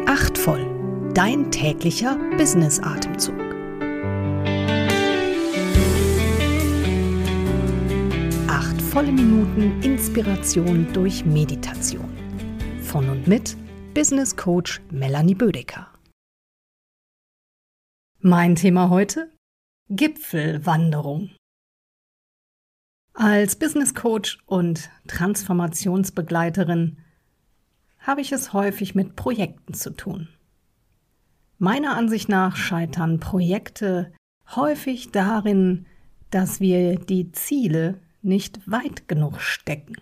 Achtvoll, dein täglicher Business-Atemzug. Achtvolle Minuten Inspiration durch Meditation. Von und mit Business Coach Melanie Bödecker. Mein Thema heute: Gipfelwanderung. Als Business Coach und Transformationsbegleiterin habe ich es häufig mit Projekten zu tun. Meiner Ansicht nach scheitern Projekte häufig darin, dass wir die Ziele nicht weit genug stecken.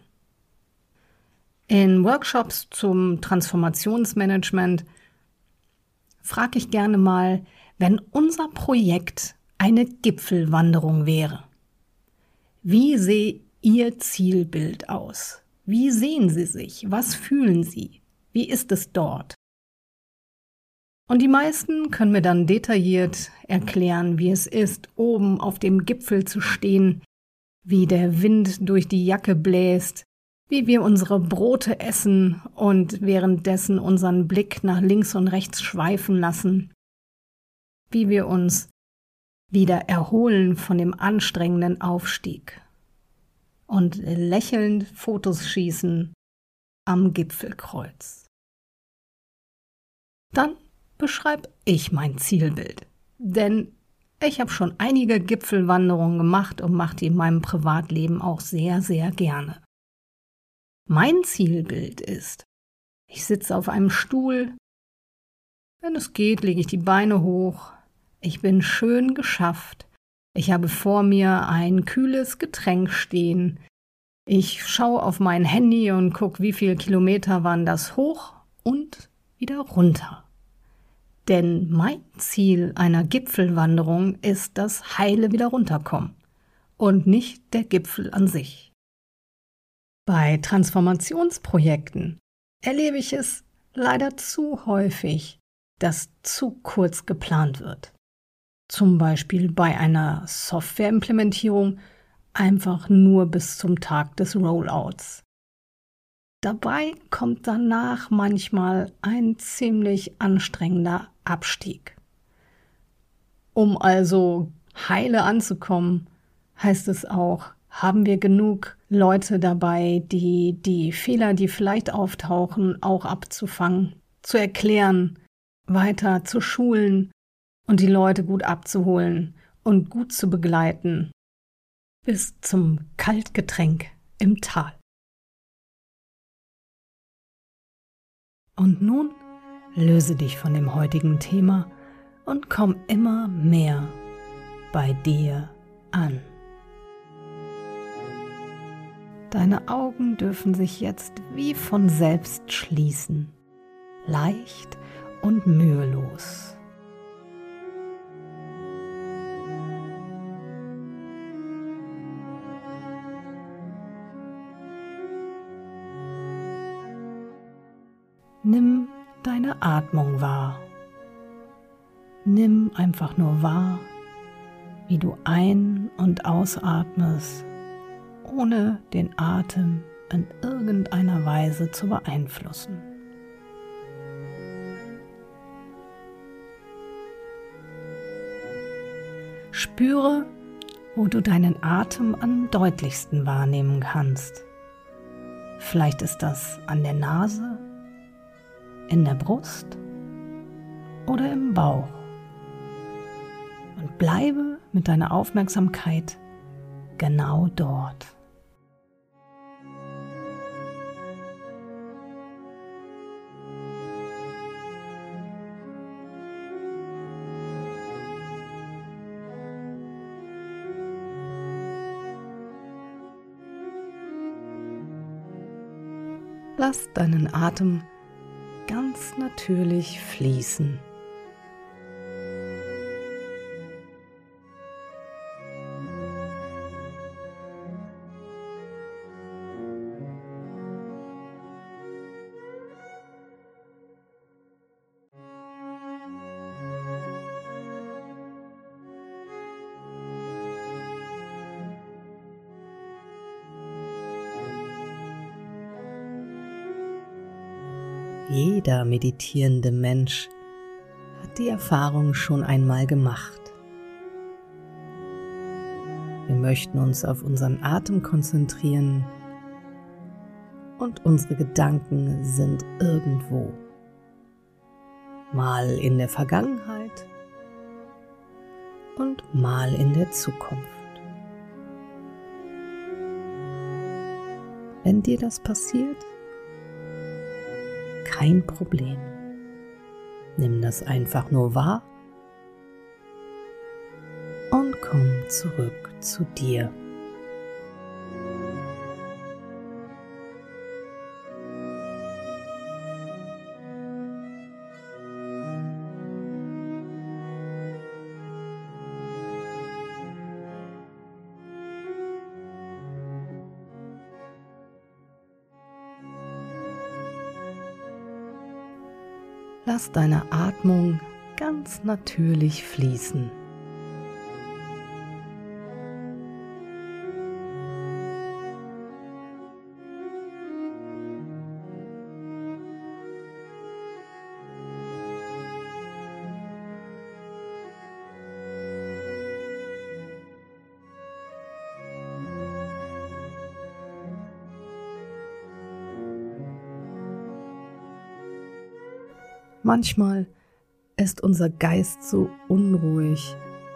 In Workshops zum Transformationsmanagement frage ich gerne mal, wenn unser Projekt eine Gipfelwanderung wäre. Wie sehe Ihr Zielbild aus? Wie sehen Sie sich? Was fühlen Sie? Wie ist es dort? Und die meisten können mir dann detailliert erklären, wie es ist, oben auf dem Gipfel zu stehen, wie der Wind durch die Jacke bläst, wie wir unsere Brote essen und währenddessen unseren Blick nach links und rechts schweifen lassen, wie wir uns wieder erholen von dem anstrengenden Aufstieg und lächelnd Fotos schießen am Gipfelkreuz. Dann beschreibe ich mein Zielbild, denn ich habe schon einige Gipfelwanderungen gemacht und mache die in meinem Privatleben auch sehr, sehr gerne. Mein Zielbild ist: Ich sitze auf einem Stuhl, wenn es geht, lege ich die Beine hoch, ich bin schön geschafft, ich habe vor mir ein kühles Getränk stehen, ich schaue auf mein Handy und gucke, wie viele Kilometer waren das hoch und wieder runter. Denn mein Ziel einer Gipfelwanderung ist das heile wieder runterkommen und nicht der Gipfel an sich. Bei Transformationsprojekten erlebe ich es leider zu häufig, dass zu kurz geplant wird. Zum Beispiel bei einer Softwareimplementierung einfach nur bis zum Tag des Rollouts. Dabei kommt danach manchmal ein ziemlich anstrengender Abstieg. Um also heile anzukommen, heißt es auch, haben wir genug Leute dabei, die Fehler, die vielleicht auftauchen, auch abzufangen, zu erklären, weiter zu schulen und die Leute gut abzuholen und gut zu begleiten bis zum Kaltgetränk im Tal. Und nun löse dich von dem heutigen Thema und komm immer mehr bei dir an. Deine Augen dürfen sich jetzt wie von selbst schließen, leicht und mühelos. Nimm deine Atmung wahr. Nimm einfach nur wahr, wie du ein- und ausatmest, ohne den Atem in irgendeiner Weise zu beeinflussen. Spüre, wo du deinen Atem am deutlichsten wahrnehmen kannst. Vielleicht ist das an der Nase, in der Brust oder im Bauch. Und bleibe mit deiner Aufmerksamkeit genau dort. Lass deinen Atem ganz natürlich fließen. Jeder meditierende Mensch hat die Erfahrung schon einmal gemacht. Wir möchten uns auf unseren Atem konzentrieren und unsere Gedanken sind irgendwo. Mal in der Vergangenheit und mal in der Zukunft. Wenn dir das passiert, kein Problem. Nimm das einfach nur wahr und komm zurück zu dir. Lass deine Atmung ganz natürlich fließen. Manchmal ist unser Geist so unruhig,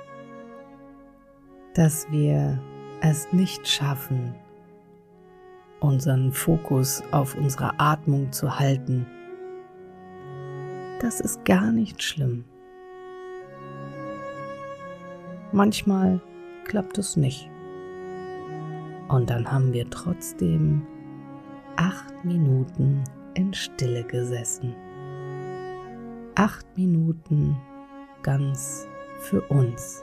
dass wir es nicht schaffen, unseren Fokus auf unsere Atmung zu halten. Das ist gar nicht schlimm. Manchmal klappt es nicht. Und dann haben wir trotzdem 8 Minuten in Stille gesessen. 8 Minuten ganz für uns.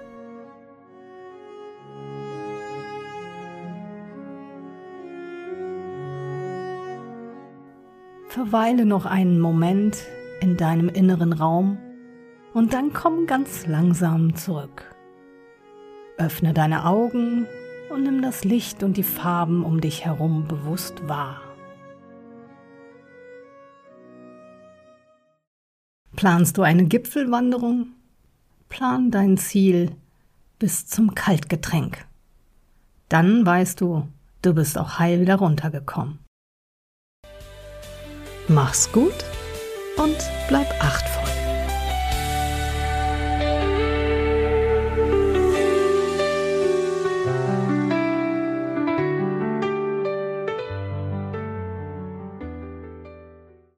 Verweile noch einen Moment in deinem inneren Raum und dann komm ganz langsam zurück. Öffne deine Augen und nimm das Licht und die Farben um dich herum bewusst wahr. Planst du eine Gipfelwanderung? Plan dein Ziel bis zum Kaltgetränk. Dann weißt du, du bist auch heil wieder runtergekommen. Mach's gut und bleib achtvoll.